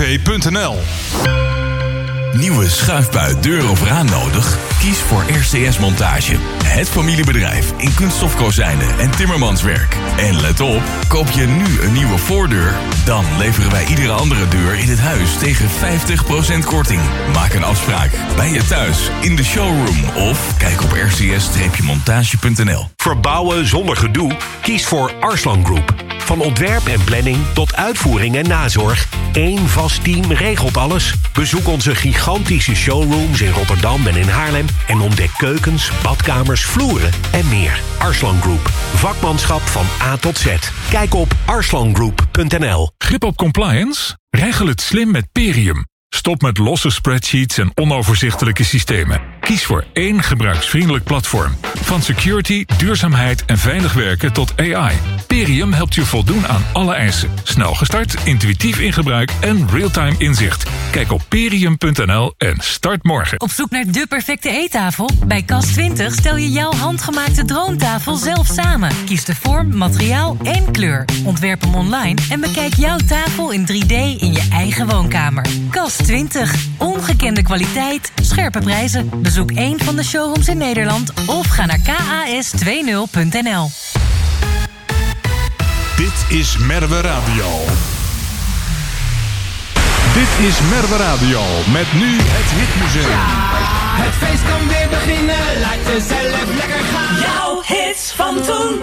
www.rcstv.nl. Nieuwe schuifbui, deur of raam nodig? Kies voor RCS Montage. Het familiebedrijf in kunststofkozijnen en timmermanswerk. En let op, koop je nu een nieuwe voordeur, dan leveren wij iedere andere deur in het huis tegen 50% korting. Maak een afspraak bij je thuis, in de showroom of kijk op rcs-montage.nl. Verbouwen zonder gedoe? Kies voor Arslan Group. Van ontwerp en planning tot uitvoering en nazorg. Eén vast team regelt alles. Bezoek onze gigantische showrooms in Rotterdam en in Haarlem en ontdek keukens, badkamers, vloeren en meer. Arslan Group. Vakmanschap van A tot Z. Kijk op arslangroup.nl. Grip op compliance? Regel het slim met Perium. Stop met losse spreadsheets en onoverzichtelijke systemen. Kies voor één gebruiksvriendelijk platform. Van security, duurzaamheid en veilig werken tot AI. Perium helpt je voldoen aan alle eisen. Snel gestart, intuïtief in gebruik en real-time inzicht. Kijk op perium.nl en start morgen. Op zoek naar de perfecte eettafel? Bij Cas20 stel je jouw handgemaakte droomtafel zelf samen. Kies de vorm, materiaal en kleur. Ontwerp hem online en bekijk jouw tafel in 3D in je eigen woonkamer. Cas20. Ongekende kwaliteit, scherpe prijzen. Bezoek één van de showrooms in Nederland of ga naar kas20.nl. Dit is Merwe Radio. Dit is Merwe Radio met nu het Hitmuseum. Het feest kan weer beginnen, laat jezelf lekker gaan. Jouw hits van toen.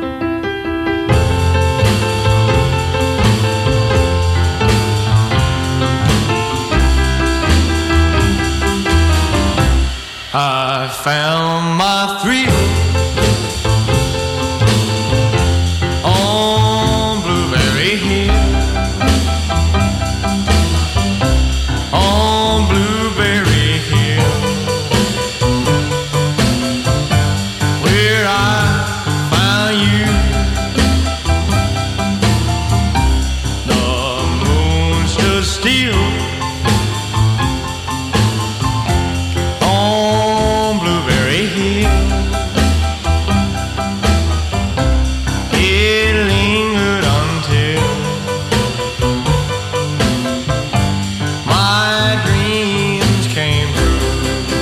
I found my thrill on Blueberry Hill. On Blueberry Hill, where I found you. The moon stood still on Blueberry Hill. It lingered until my dreams came true.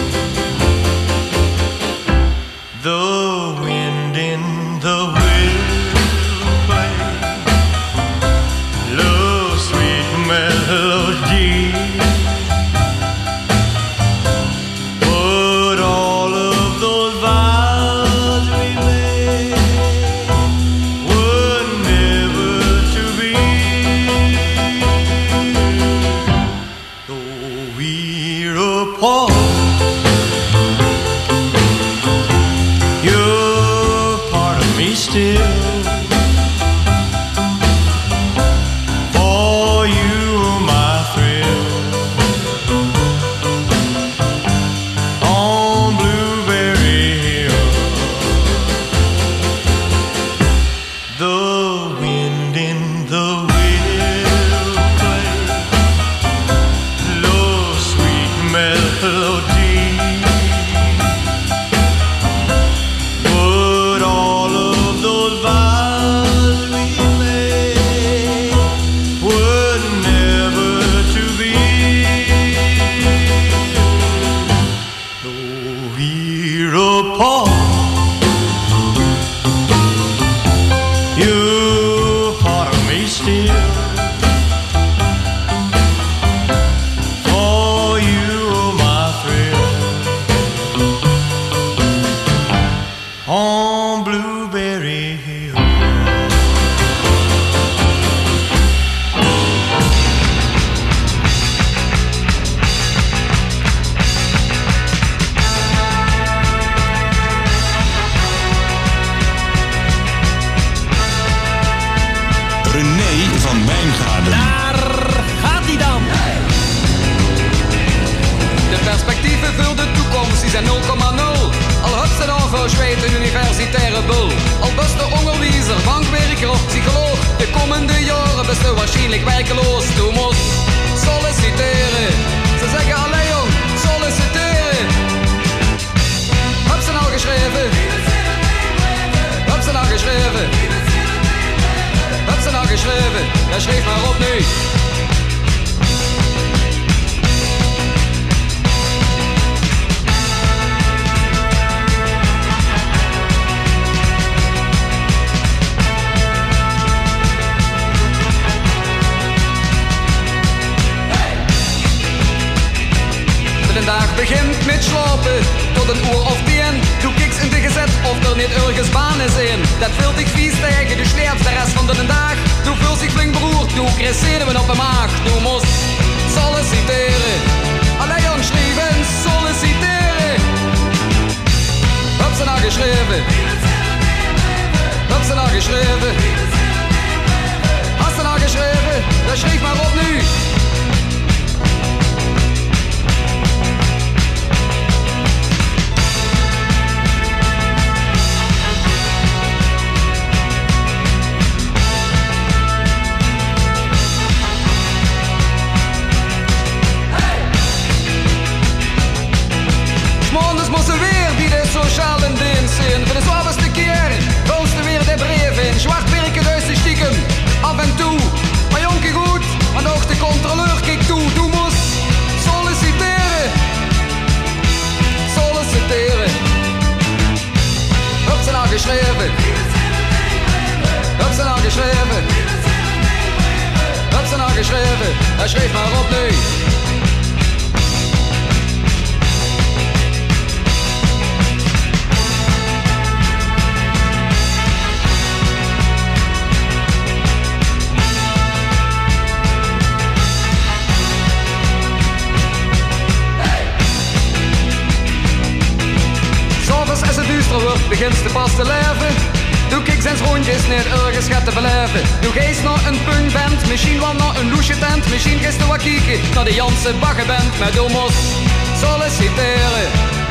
The wind in the willow play, love's sweet melody. But all of those vows we made were never to be. Though we're apart, you're part of me still. For you, my thrill. On Blueberry Hill, the wind in the willow play, love's sweet melody. But all of those vows we made were never to be. Though we're apart, you're part of me still. For you, my thrill. On Blueberry Hill. René van Wijngaarden. Daar gaat hij dan. De perspectieven voor de toekomst die zijn 0,0. Al heb ze dan verzweet een universitaire bul. Al best de onderwijzer, bankwerker of psycholoog. De komende jaren best u waarschijnlijk werkeloos. Du moet solliciteren. Ze zeggen alleen jong, solliciteren. Heb ze nou geschreven? Heb ze nou geschreven? Heb ze nou geschreven? Ja, schreef maar op nu. Mijn dag begint met slapen, tot een uur of 10. Doe kiks in de gezet of er niet ergens baan is in. Dat vult ik vies tegen, du sterft de rest van de dag. Du voelt zich flink beroerd, du krijgt zenuwen op de maag. Du moest solliciteren, alleen geschreven, solliciteren. Heb ze nou geschreven? Heb ze nou geschreven? Hast du nou geschreven? Dan schrijf maar op nu. Mondes moesten weer die de sociale dienst in. Voor de zwaarste keer roosten weer de brief in. Zwart werken dus de stiekem, af en toe. Maar jonkie goed, want ook de controleur kijkt toe. Du moest solliciteren. Solliciteren. Heb ze nou geschreven? Heb ze nou geschreven? Heb ze nou geschreven? Hij schreef maar op nu. Als het duister wordt, begint ze pas te leven. Doe kiks en rondjes niet ergens gaat te beleven. Doe geest naar een punkband, misschien wel naar een loesje tent. Misschien gisteren wat kieken naar de Janse baggenband. Maar du moest solliciteren.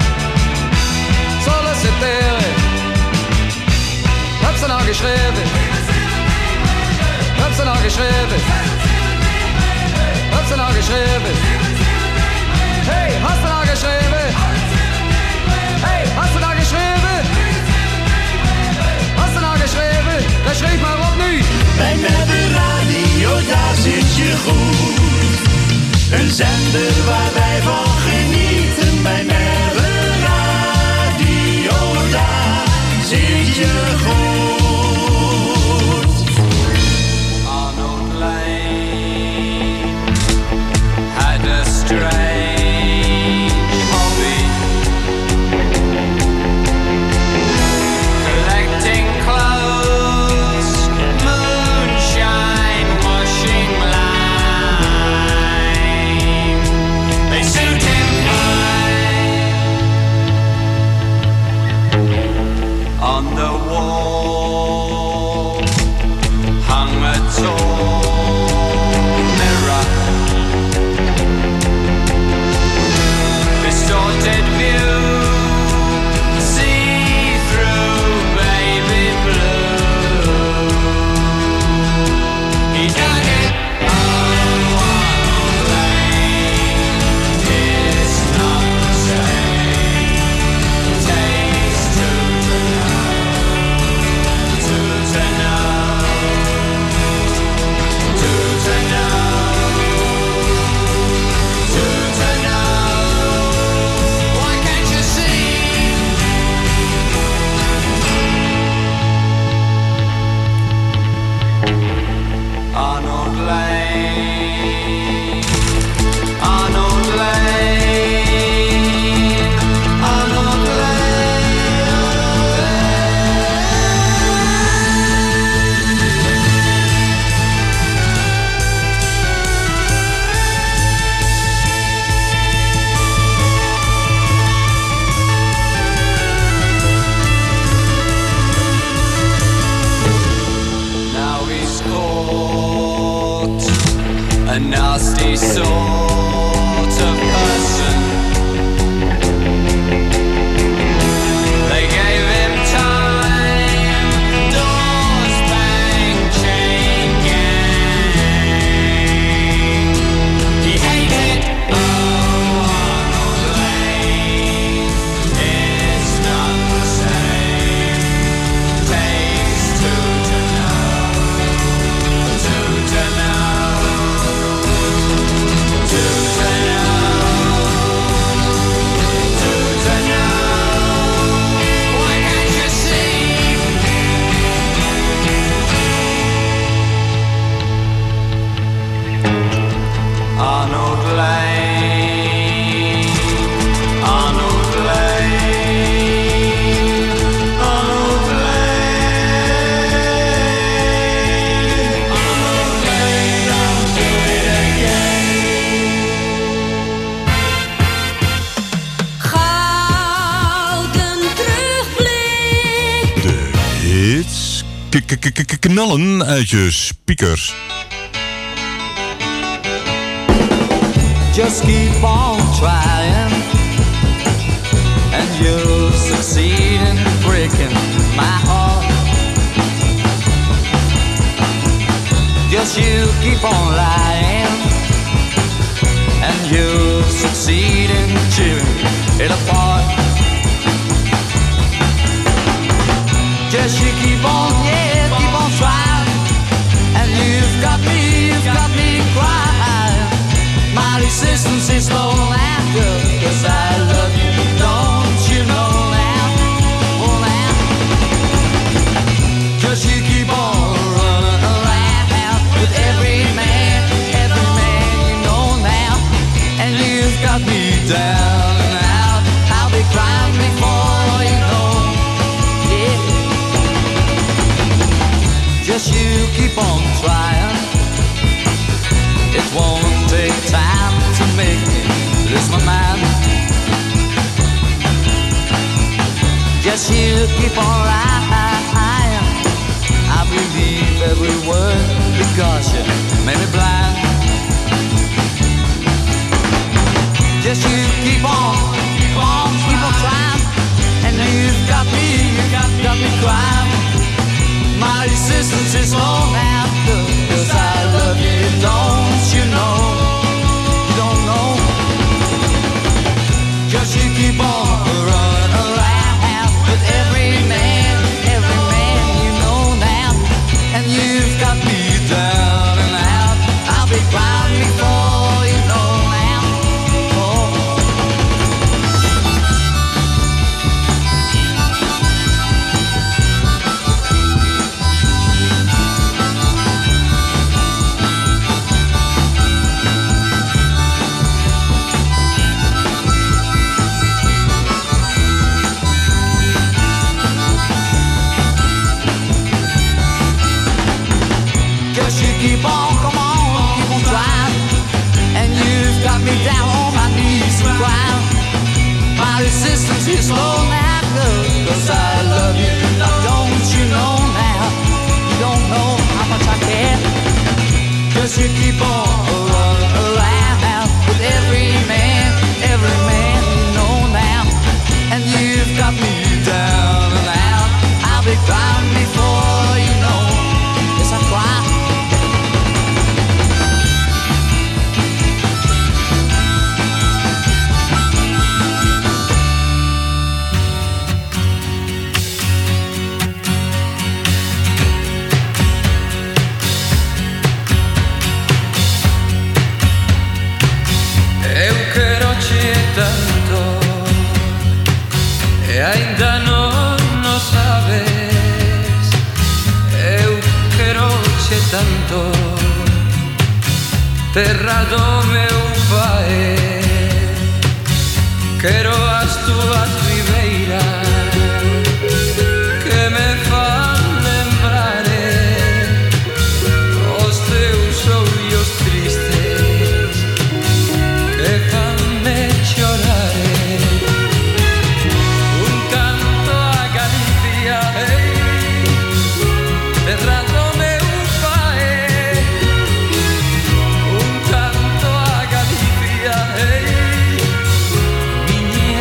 Solliciteren. Heb ze nou geschreven? Heb ze nou geschreven? Heb ze nou geschreven? Hey, hast du nou geschreven? Hey, hast du nou geschreven? Hast du nou geschreven? Dan schreef maar op nu. Bij Merwe Radio, daar zit je goed. Een zender waar wij van genieten. Bij Merwe Radio, daar zit je goed. Arnold Lane had a strange hobby. Collecting clothes, moonshine, washing line. They suit him fine. On the wall hung a tall mirror. Distorted view, see through baby blue. He dug it on one lane. It's not the same. Taste to know, to know, to know, to know. Why can't you see? Arnold Lane, Arnold Lane, Arnold Now he's caught, a nasty sort of person. They gave him time, doors bang, chain gang. He hated Arnold Lane. It's not the same. Takes two to know, to know, to know. knallen uit je speakers. Just keep on trying, and you'll succeed in breaking my heart. Just you keep on lying, and you'll succeed in tearing it apart. Just you keep on, yeah, keep on trying, and you've got me crying. My resistance is low now, girl, 'cause I love you, don't you know now, oh now. Just you keep on running around with every man you know now, and you've got me down and out. I'll be crying before you know, yeah. Just you keep on trying. It won't take time to make me lose my mind. Just you keep on lying. I believe every word because you made me blind. Just you keep on trying, and you've got me crying. My resistance is low now, 'cause I love you, don't you know? You don't know. Just you keep on running around with every man you know now, and you've got me down and out. I'll be crying before you know now. Oh. Keep on, come on, keep on trying, and you've got me down on my knees and crying. My resistance is low now, girl, 'cause I love you. Now don't you know now? You don't know how much I care. 'Cause you keep on running around with every man you know now, and you've got me down and out. I'll be crying before you know. Yes, I cry. Tanto e ainda non sabes. Eu quero-che tanto, terra do meu pai. Quero as tuas ribeiras que me fan lembrar os teus ollos tristes que fanme chorar. Un canto a Galicia, terra do meu pai. Un canto a Galicia,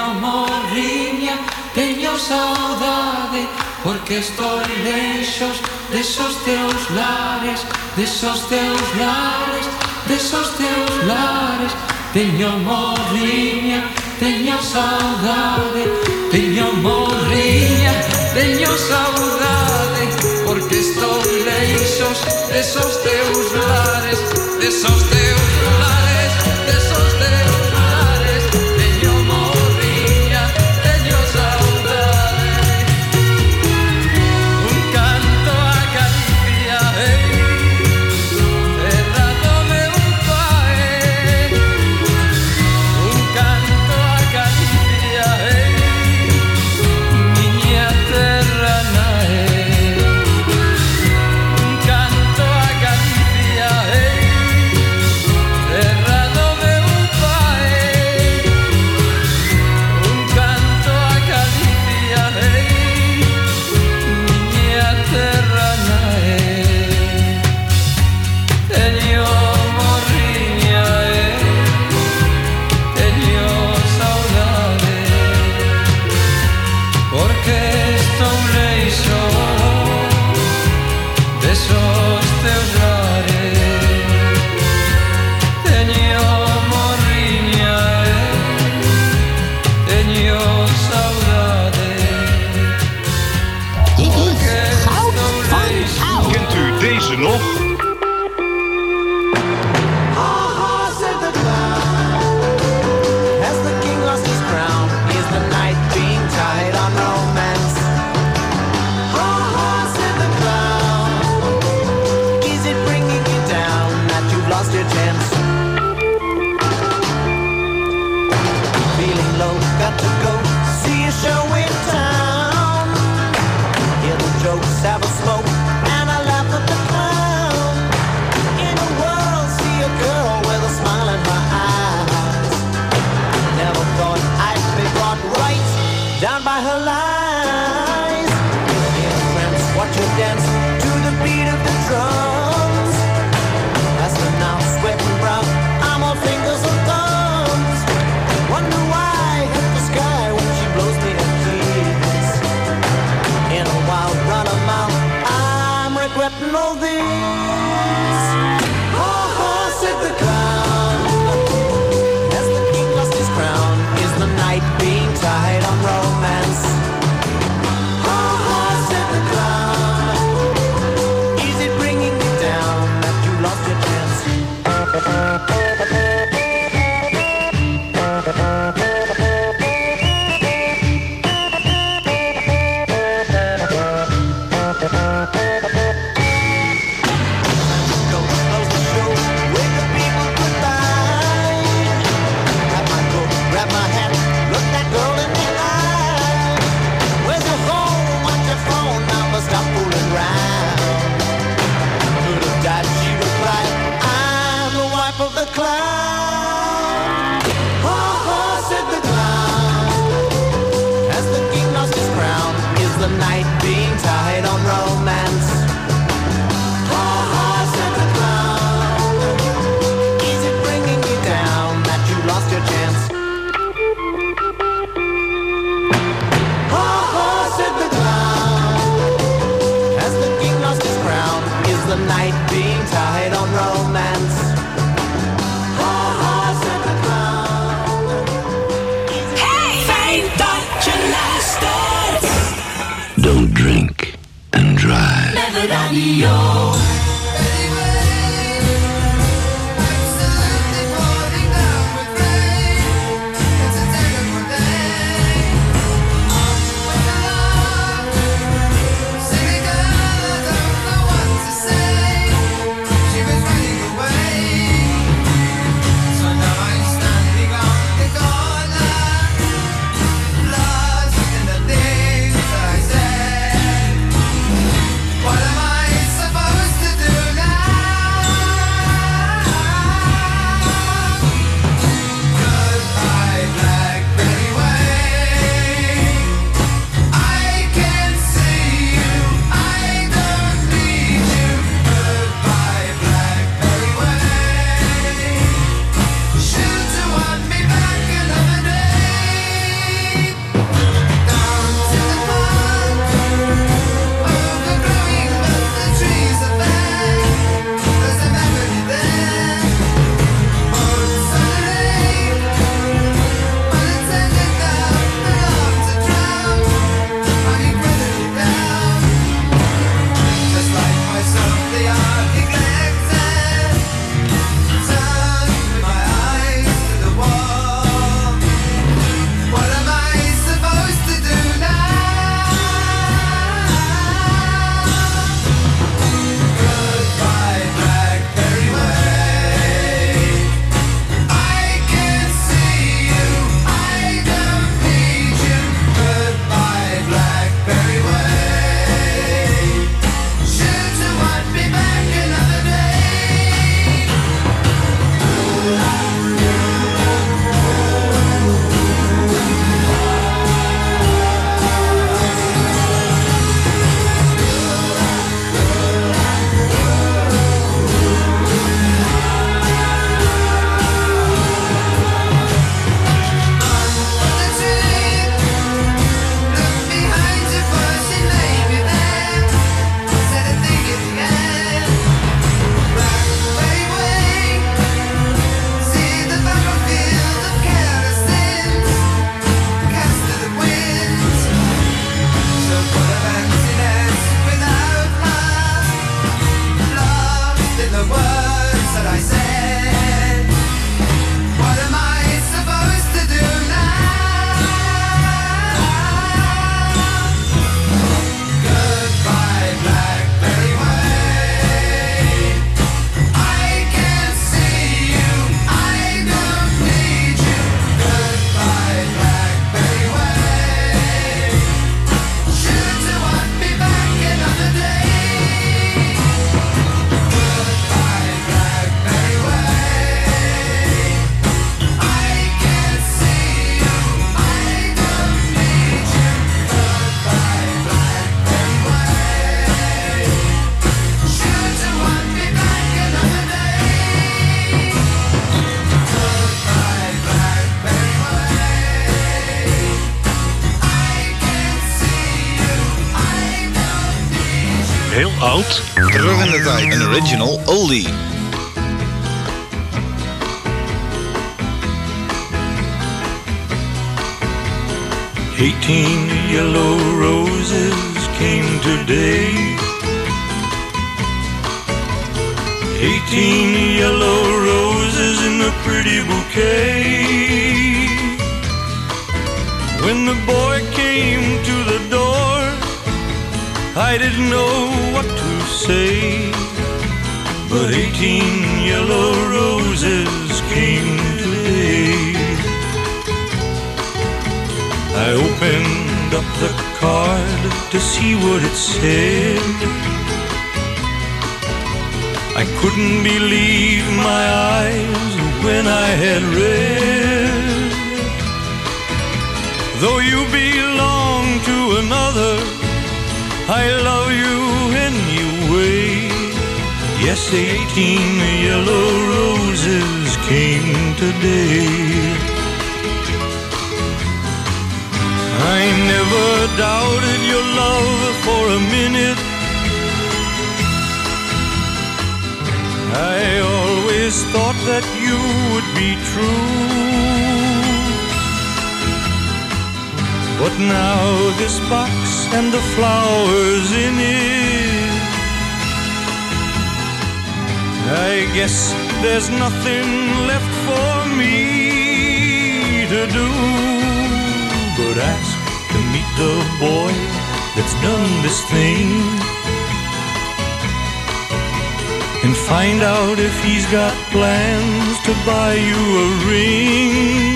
Teño morriña, teño saudade, porque estou leixos desos teus lares, desos teus lares, desos teus lares. Teño morriña, teño saudade, teño morriña, teño saudade, porque estou leixos desos teus lares, desos teus lares, desos teus lares. Teño morriña, teño saudade. Un canto a Galicia, terra do meu pai. Un canto a Galicia, miña terra nae. Un canto a Galicia, terra do meu pai. Un canto a Galicia, miña terra nae. Teño morriña, teño saudade, porque estou leixo desos teus lares. Teño morriña, teño saudade, porque estou leixo. Kent u deze nog? Has the king lost his crown? Is the night being tied on romance? Ha ha, said the clown. Is it bringing you down that you've lost your chance? Feeling low, got to go see a show in town. Hear the jokes, have a smoke, and I laugh at the clown. In a world, see a girl with a smile in her eyes. Never thought I'd be brought right down by her lies. Dear friends, watch her dance to the beat of the drums. As the now sweating brown, I'm all fingers and thumbs. Wonder why I hit the sky when she blows me a kiss. In a wild run of mouth, I'm regretting all this. Ha ha, said the clown. Has the king lost his crown? Is the night being tied on romance? Ha ha, said the clown. Is it bringing you down that you lost your chance? Go close the show, wave the people goodbye. Grab my coat, grab my hat, look that girl in the eye. Where's your phone? What's your phone number? Stop fooling around. Could have died, she replied. I'm the wife of the clown. Ha ha, said the clown. Has the king lost his crown? Is the night being tied on romance? Ha ha, said the clown. Is it bringing you down that you lost your chance? Ha ha, said the clown. Has the king lost his crown? Is the night being tied on romance? Ha ha, said the clown. Fijn dat je luistert. Don't drink and drive. Never Radio. What am I supposed heel oud. Terug in de tijd. Een original oldie. "18 yellow roses came today. 18 yellow roses in a pretty bouquet. When the boy came to the door, I didn't know what to say. But 18 yellow roses came today. I opened up the card to see what it said. I couldn't believe my eyes when I had read. Though you belong to another, I love you anyway. Yes, 18 yellow roses came today. I never doubted your love for a minute. I always thought that you would be true. But now this box and the flowers in it, I guess there's nothing left for me to do but ask to meet the boy that's done this thing, and find out if he's got plans to buy you a ring.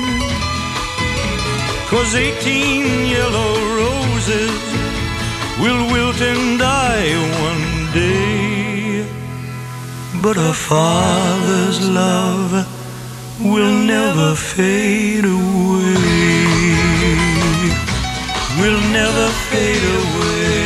'Cause 18 yellow roses will wilt and die one day, but a father's love will never fade away. Will never fade away.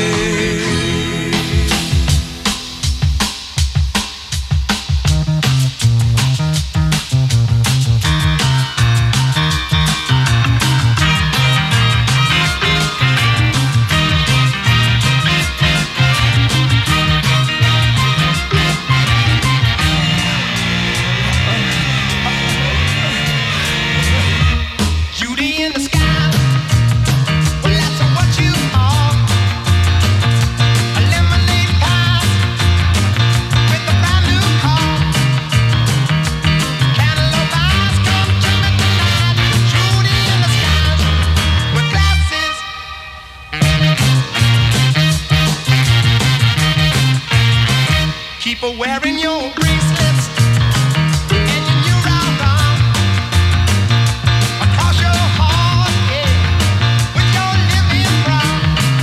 Wearing your bracelets and your new round arm across your heart, yeah, with your living brown.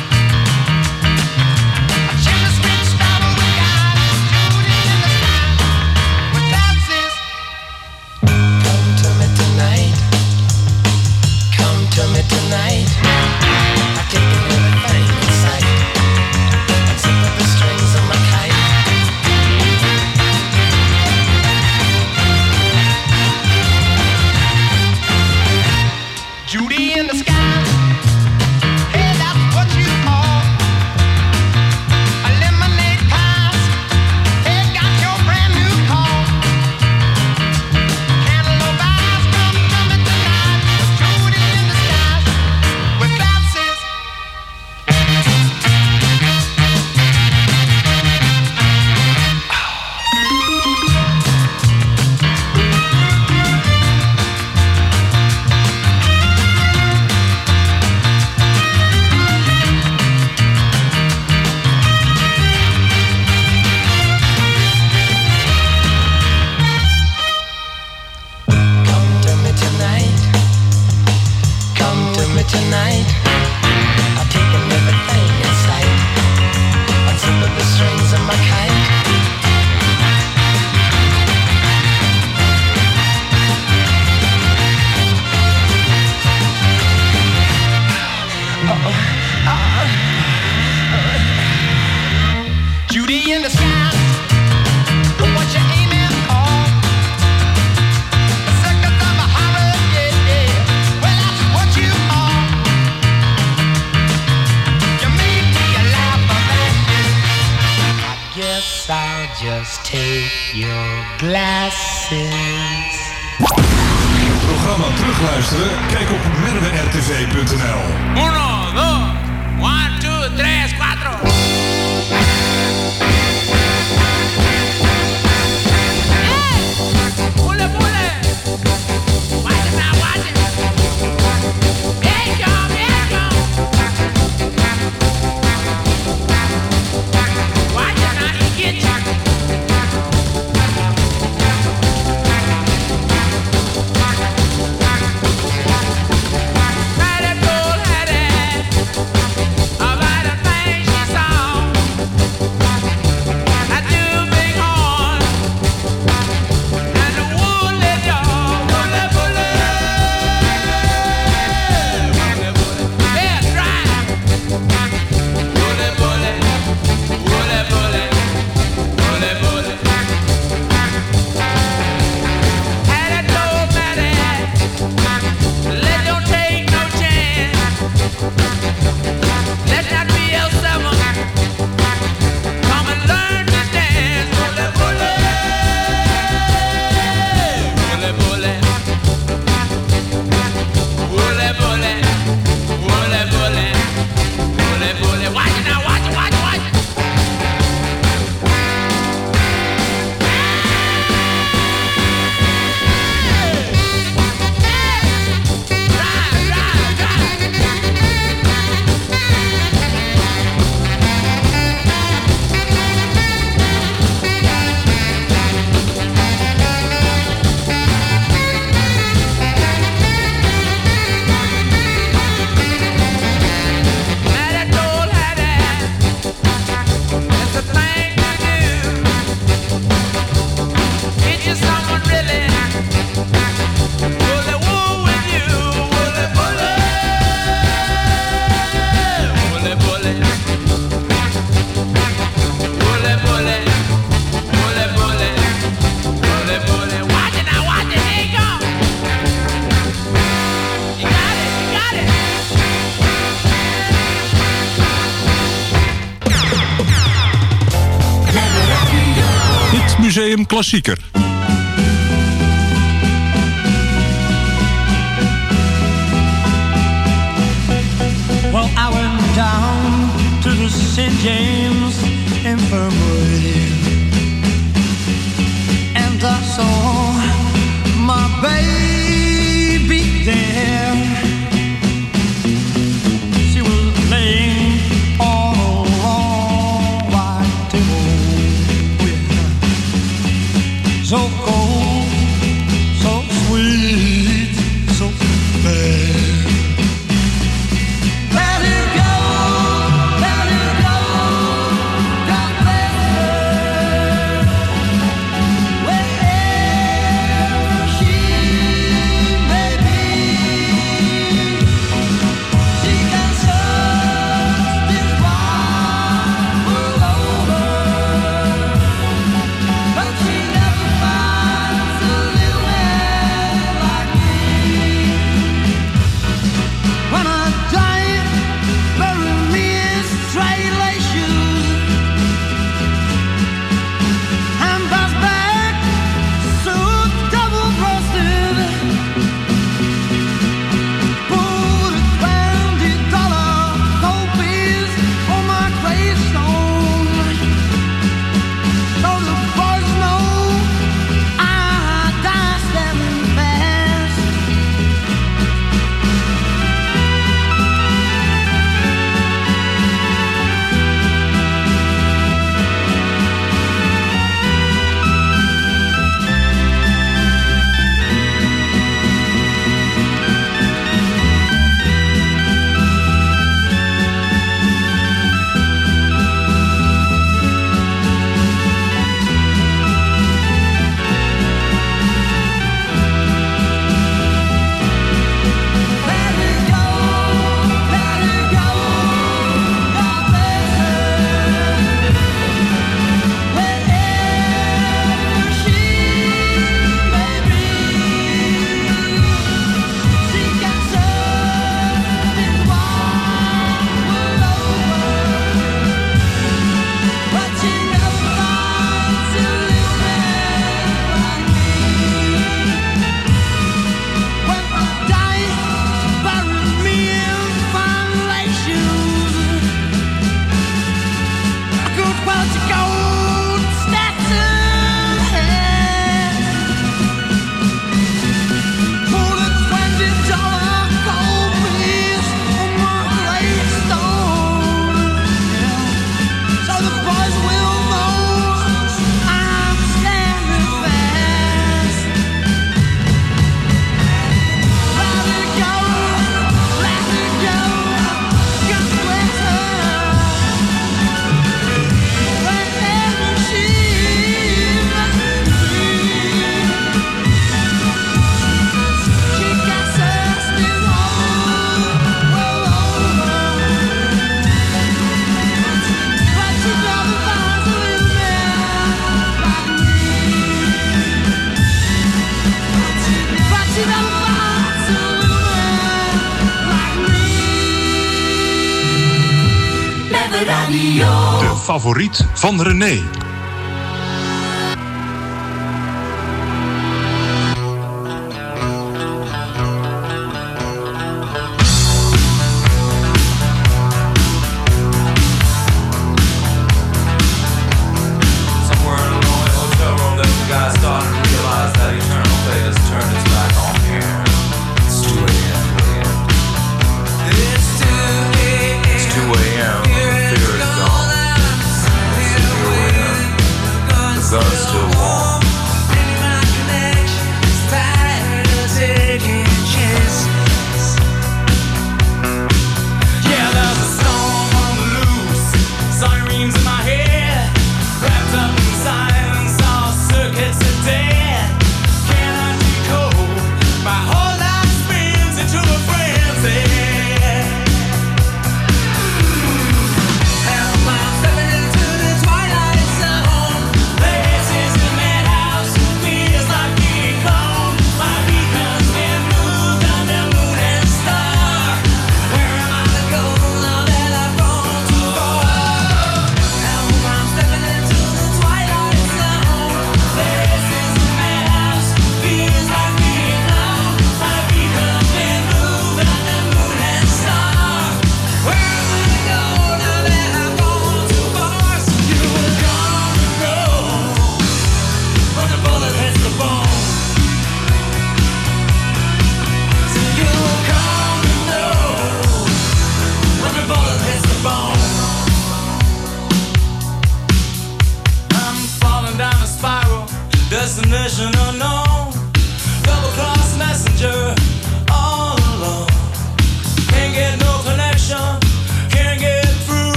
A chimney sweet strawberry guy, shooting in the sky with glasses. Come to me tonight. Come to me tonight. I've taken everything in sight. Except for the strings of my kite. Judy in the sky, hey, that's what you are. A lemonade pie, hey, got your brand new car. Cantaloupe eyes, come to me tonight. Judy in the sky, with glasses. Tonight, I've taken everything in sight. Unzip the strings of my kite. Judy in the sky, what you aiming for? The circus of a horror, yeah, yeah. Well, that's what you are. You made me a laugh, but that is glasses. Programma terugluisteren? Kijk op merwerrtv.nl. 1, 2, 1, 2, 3, 4. Museum Klassieker. Well, I went down to the St. James Infirmary, and I saw my baby there. She was laying on a long white table. So cold, so sweet, so bad. Let it go, God bless her. Wherever she may be, she can search this wide world over, but she never finds a little man like me. Radio. De favoriet van René. It's 2 a.m. The figure is gone. Let's see where we are.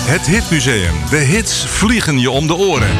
Het Hitmuseum. De hits vliegen je om de oren.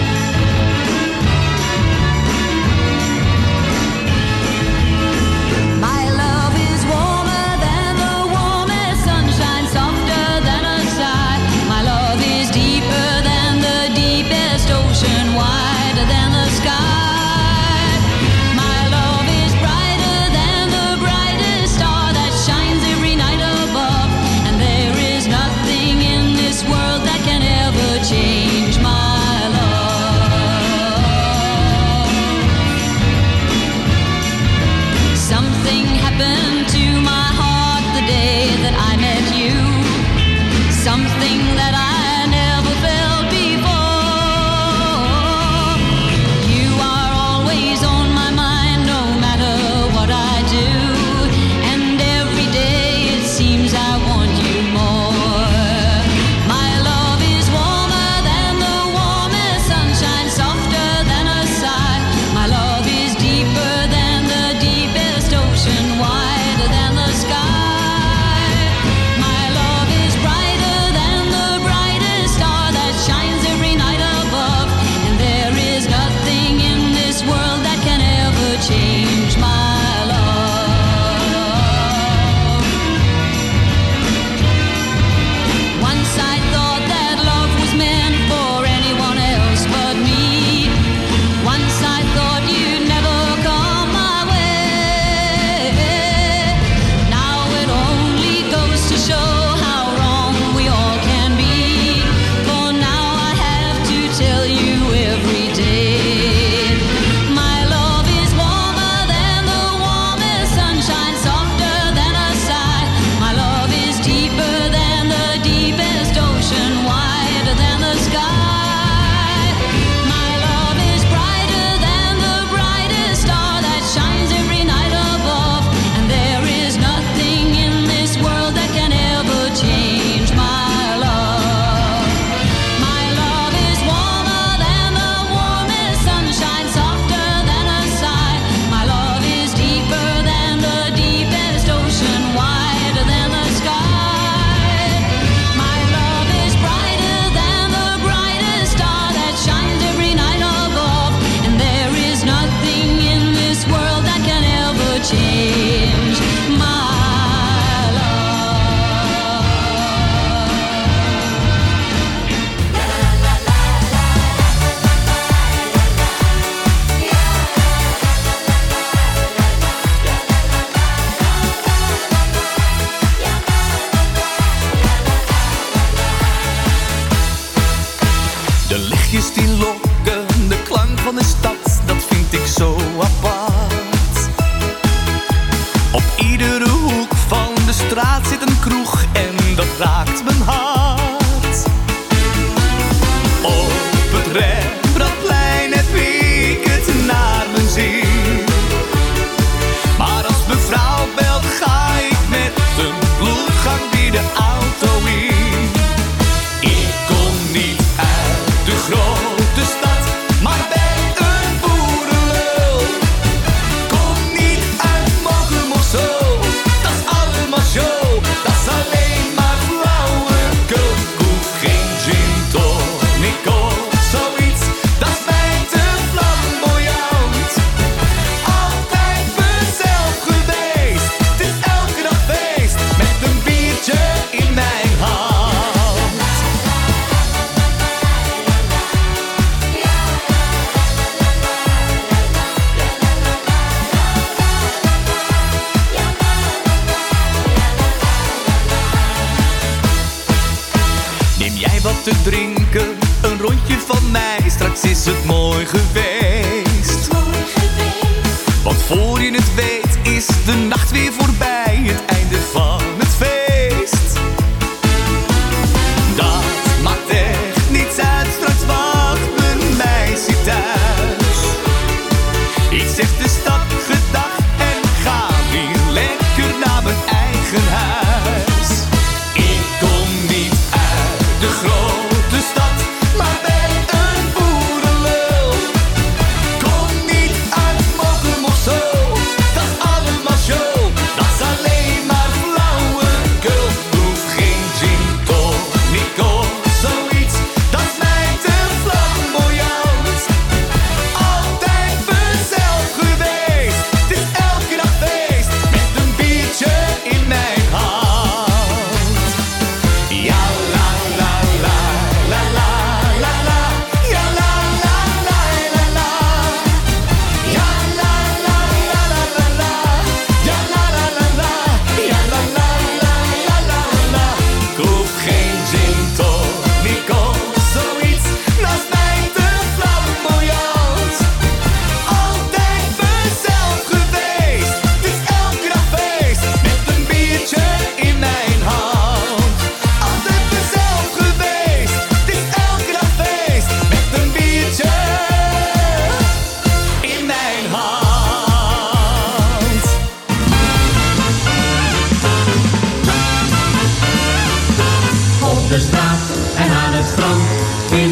De grote stad, maar ben een boerenlul.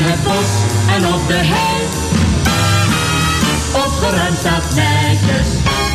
het bos en op de hei. Opgeruimd staat netjes.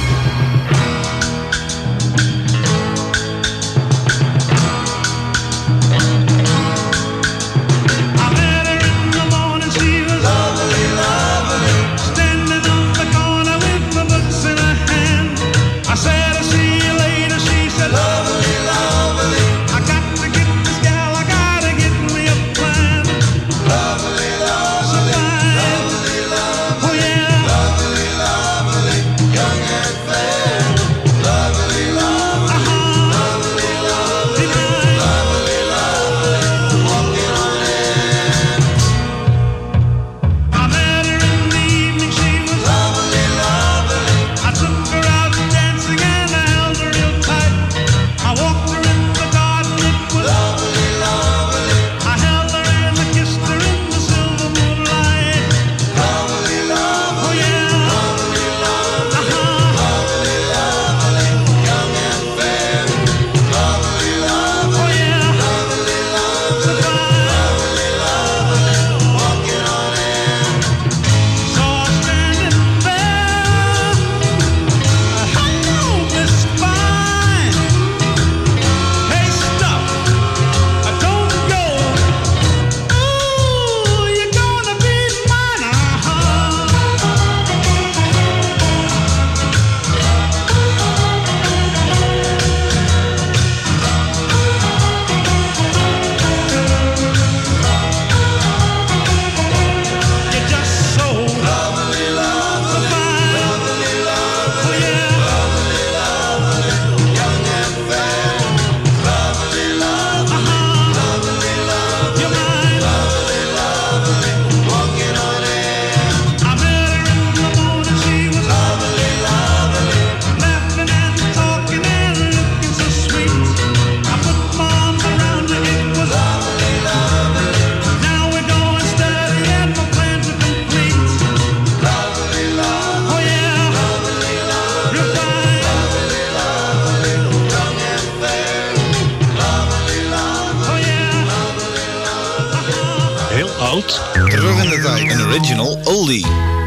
Terug in de tijd. Een original oldie.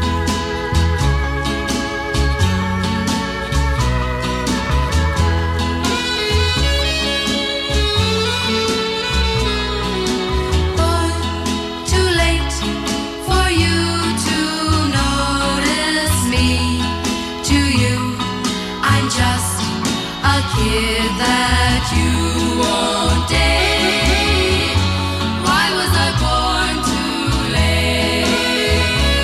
That you won't date. Why was I born too late?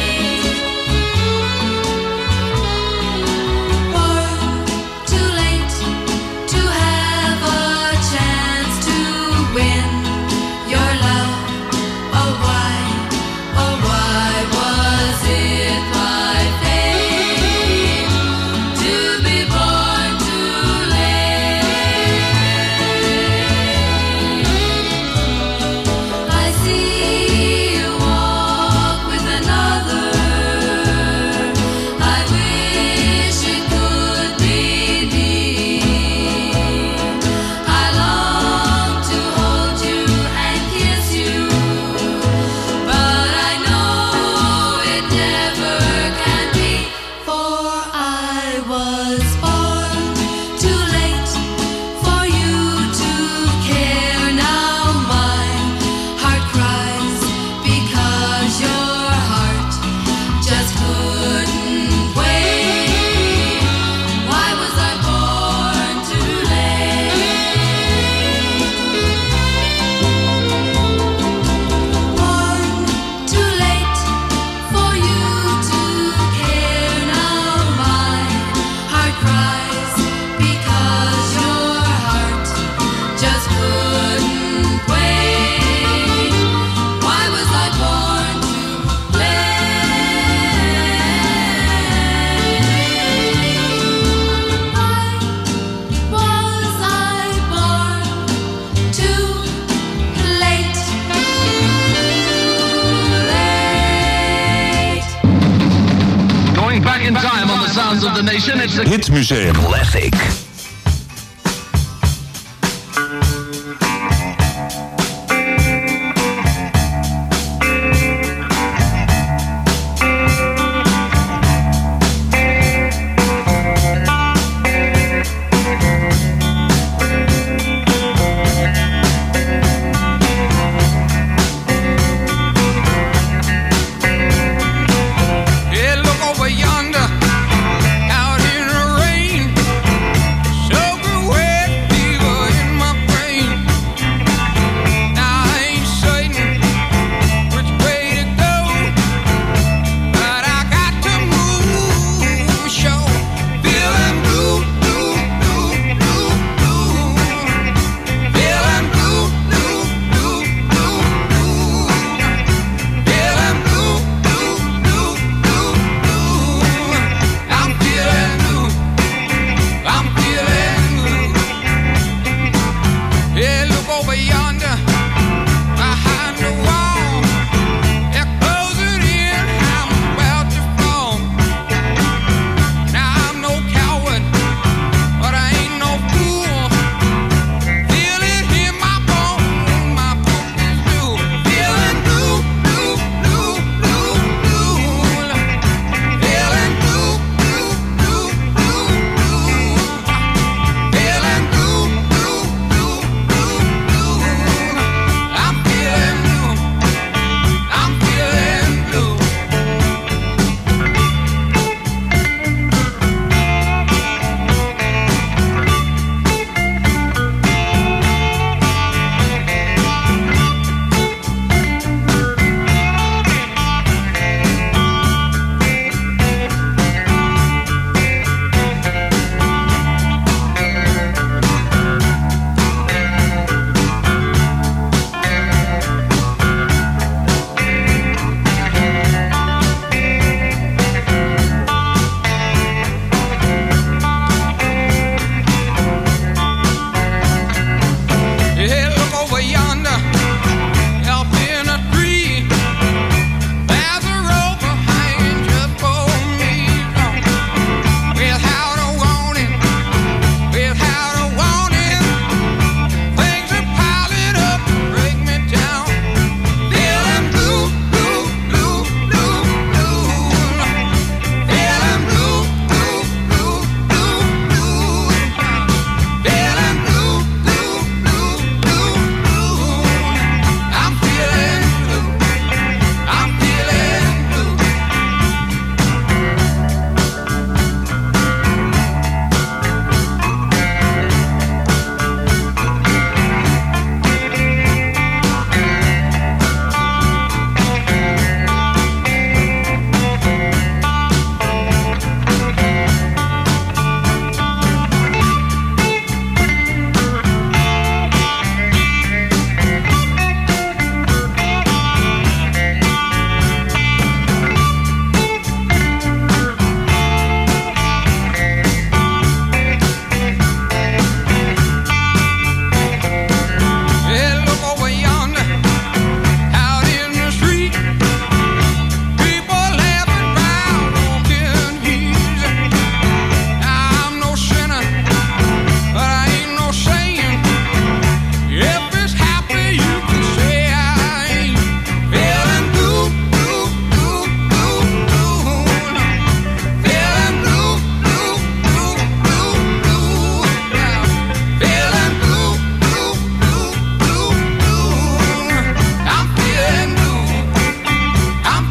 Born too late to have a chance to win your love. Oh why was it my fate to be born too late? Back in time on the sounds of the nation. It's the Hitmuseum Classic.